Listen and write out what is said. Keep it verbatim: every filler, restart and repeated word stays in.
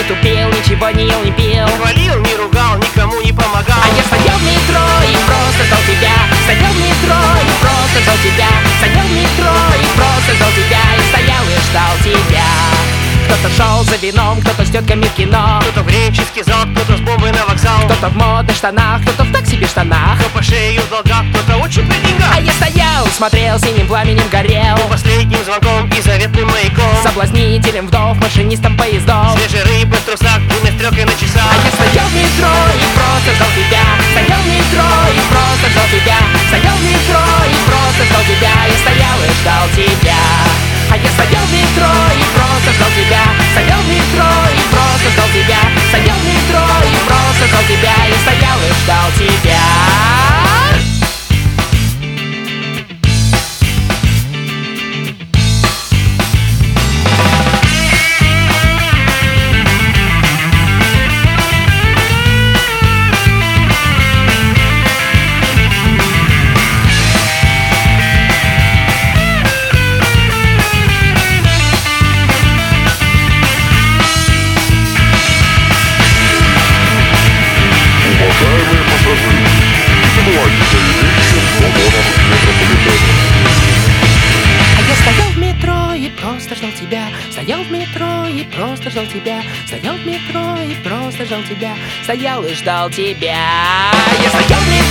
тупил, ничего не ел, не пил, Не хвалил, не ругал, никому не помогал. а я стоял в метро и просто ждал тебя. Стоял в метро и просто ждал тебя. Стоял в метро и просто ждал тебя. И стоял и ждал тебя. Кто-то шел за вином, кто-то с тетками в кино, Кто-то в греческий зал, кто-то с бомбой на вокзал, кто-то в модных штанах, кто-то в так себе штанах. кто по шее в долгах, кто-то очень при деньгах. А я стоял, смотрел, синим пламенем горел, Последним звонком и заветным маяком, соблазнителем вдов, машинистом поездов. свежей рыбы в трусах, двумя стрелкой на часах. А я стоял в метро и просто ждал тебя. Стоял в метро и просто ждал тебя. Стоял в метро и просто ждал тебя. Я стоял и ждал тебя. А я стоял в метро и просто ждал тебя. Стоял в метро и просто ждал тебя. Стоял в метро и просто ждал тебя. Я стоял и ждал тебя. Уважаемые пассажиры, не забывайте за вещи в вагонах метрополитена. А я стоял в метро и просто ждал тебя. Стоял в метро и просто ждал тебя. Стоял в метро и просто ждал тебя. Стоял и ждал тебя. Я стоял в метро